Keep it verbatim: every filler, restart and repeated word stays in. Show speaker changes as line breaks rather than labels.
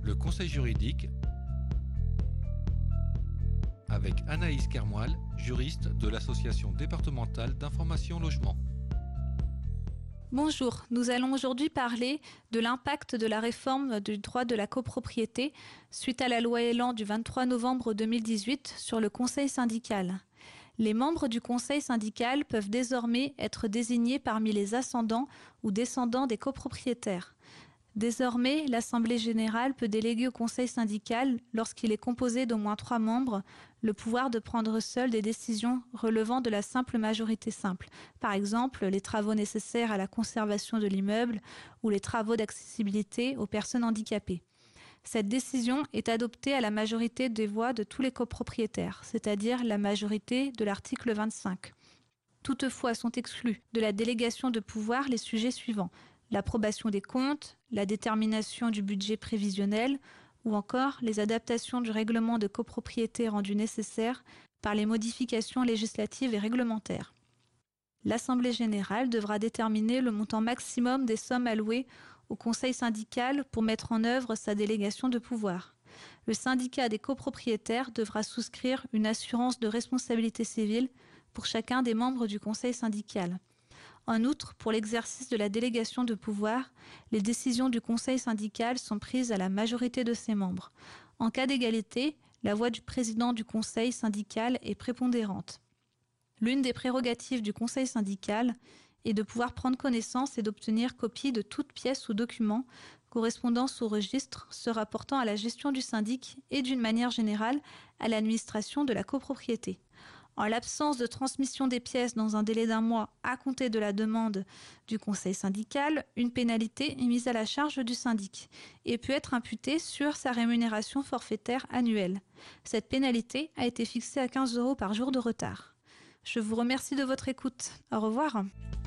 Le conseil juridique avec Anaïs Kermoil, juriste de l'Association départementale d'information logement.
Bonjour, nous allons aujourd'hui parler de l'impact de la réforme du droit de la copropriété suite à la loi Elan du vingt-trois novembre deux mille dix-huit sur le conseil syndical. Les membres du conseil syndical peuvent désormais être désignés parmi les ascendants ou descendants des copropriétaires. Désormais, l'Assemblée générale peut déléguer au conseil syndical, lorsqu'il est composé d'au moins trois membres, le pouvoir de prendre seul des décisions relevant de la simple majorité simple. Par exemple, les travaux nécessaires à la conservation de l'immeuble ou les travaux d'accessibilité aux personnes handicapées. Cette décision est adoptée à la majorité des voix de tous les copropriétaires, c'est-à-dire la majorité de l'article vingt-cinq. Toutefois, sont exclus de la délégation de pouvoir les sujets suivants: l'approbation des comptes, la détermination du budget prévisionnel ou encore les adaptations du règlement de copropriété rendues nécessaires par les modifications législatives et réglementaires. L'Assemblée générale devra déterminer le montant maximum des sommes allouées au conseil syndical pour mettre en œuvre sa délégation de pouvoir. Le syndicat des copropriétaires devra souscrire une assurance de responsabilité civile pour chacun des membres du conseil syndical. En outre, pour l'exercice de la délégation de pouvoir, les décisions du conseil syndical sont prises à la majorité de ses membres. En cas d'égalité, la voix du président du conseil syndical est prépondérante. L'une des prérogatives du conseil syndical est de pouvoir prendre connaissance et d'obtenir copie de toute pièce ou document, correspondance ou registre se rapportant à la gestion du syndic et d'une manière générale à l'administration de la copropriété. En l'absence de transmission des pièces dans un délai d'un mois à compter de la demande du conseil syndical, une pénalité est mise à la charge du syndic et peut être imputée sur sa rémunération forfaitaire annuelle. Cette pénalité a été fixée à quinze euros par jour de retard. Je vous remercie de votre écoute. Au revoir.